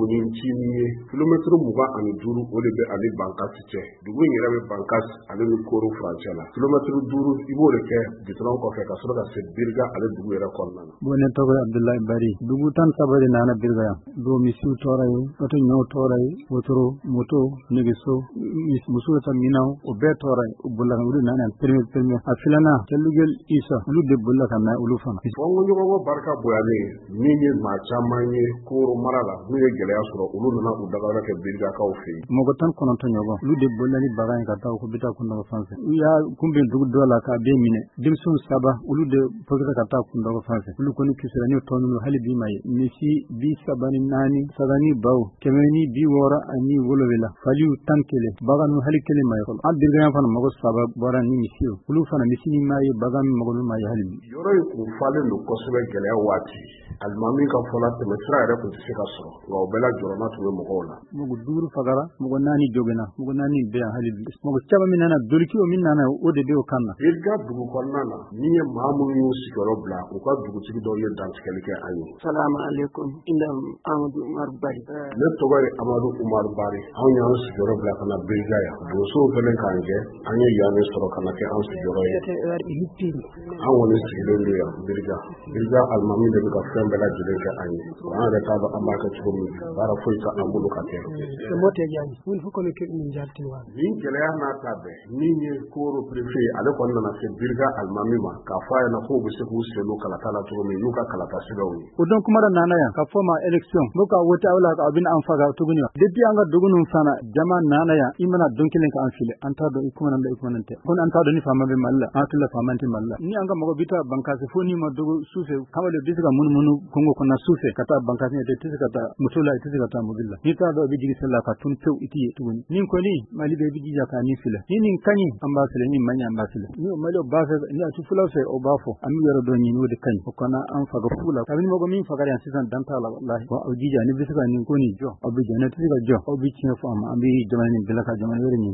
Buguni Ncini ye kilometero 25 o de bɛ ani Bankasi cɛ. Dugu in yɛrɛ bɛ Bankasi ale ni Koro furancɛ la. Kilometero 5 i b'o de kɛ gitɔrɔn kɔfɛ ka sɔrɔ ka se Birga ale dugu yɛrɛ kɔnɔna na. Bon ne tɔgɔ Abdullahi Bari. Dugu tan sabari nana Birga yan. Do misiw tɔɔrɔ ye, oto ɲɔw tɔɔrɔ ye, wotoro, moto, negeso, musow ta minaw o bɛɛ tɔɔrɔ ye. O bolila olu nana premier. A filanan Telugel Isa olu de bolila ka na olu fana. Fɔngo ɲɔgɔnko barika boyalen min ye maa caman ye Koro mara la n'u ye gɛlɛya sɔrɔ olu nana u dagala kɛ Birgakaw fɛ yen. Mɔgɔ 19 ɲɔgɔn olu de bolila ni bagan ye ka taa ko bita kundɔgɔ fan fɛ. U y'a kunbɛn dugu dɔ la k'a den minɛ. Denmisɛnw 3 olu de pɔsira ka taa kundɔgɔ fan fɛ. Olu kɔni kisira ni tɔn ninnu hali bi ma ye. Misi 34 sagani baw 160 ani 7 faliw 11 bagan nu hali kelen ma ye. An Birga fana mɔgɔ 3 bɔra ni misiw. Olu fana misi ni ma ye bagan min mɔgɔ min ma ye hali bi. Yɔrɔ in kun falen don kosɛbɛ gɛlɛya waati. Alimami ka fɔla tɛmɛsira yɛrɛ kun tɛ se ka sɔrɔ wa o bɛɛ la jɔrɔna tun bɛ mɔgɔw la. Mɔgɔ 5 fagara mɔgɔ 4 jogena mɔgɔ 4 bɛ yan hali bi. Mɔgɔ caman min nana dolikiw min nana o de bɛ o kan na. Birga dugu kɔnɔna na ni ye maa minnu y'u sigiyɔrɔ bila u ka dugutigi dɔw ye dantigɛli kɛ an ye. Salamu alaikum indam Amadou Umar Bari. Ne tɔgɔ ye Amadou Umar Bari. Anw y'an sigiyɔrɔ bila ka na Birga yan. Donsow fɛnɛ k'an gɛn an ye yan sɔrɔ ka na kɛ an sigiyɔrɔ ye. An kɔni sigilen don yan Birga. Birga alimami de bɛ ka fɛn bɛɛ lajɛlen kɛ an ye. An yɛrɛ t'a dɔn an b'a kɛ cogo min baara foyi tɛ an bolo ka kɛ. Nin gɛlɛya n'a ta bɛɛ min ye Koro préfet ale kɔni nana se Birga alimami ma k'a fɔ a ɲɛna k'u bɛ se k'u sen don kalata la cogo min n'u ka kalata sɛbɛnw ye. O don kuma nana yan ka fɔ ma élection n'o ka wote aw la ka bɛna an faga tuguni. Depuis an ka dugu ninnu fana jama nana yan i mana don kelen ka an fili an t'a dɔn i kuma na i kuma tɛ. Ko an t'a dɔn ni faama bɛ Mali la an tila faama tɛ Mali la. Ni an ka mɔgɔ bi taa Bankasi fo ni ma dogo sufɛ kamalen bi se ka munumunu Kongo kɔnɔ sufɛ ka taa Bankasi tɛ se ka taa moto la tɛ se ka taa mobile la. Ni t'a dɔn bi jigi sela ka tun pew iti ye tuguni. Ni kɔni Mali bɛ bi jija ka ni fila. Ni nin kaɲi an b'a filɛ ni man ɲi an b'a filɛ. Ni o Mali b'a fɛ ni a tu fula fɛ o b'a fɔ an bɛ yɔrɔ dɔ ɲini o de kaɲi. O kana an faga fu la. Kabini mɔgɔ min faga yan sisan dan t'a la wallahi. Wa o jija ni bɛ se ka nin ko ni jɔ aw bɛ jɔ ne tɛ se ka jɔ aw bɛ tiɲɛ fɔ an ma an bɛ jamana ni bɛɛ la ka jamana wɛrɛ ɲini.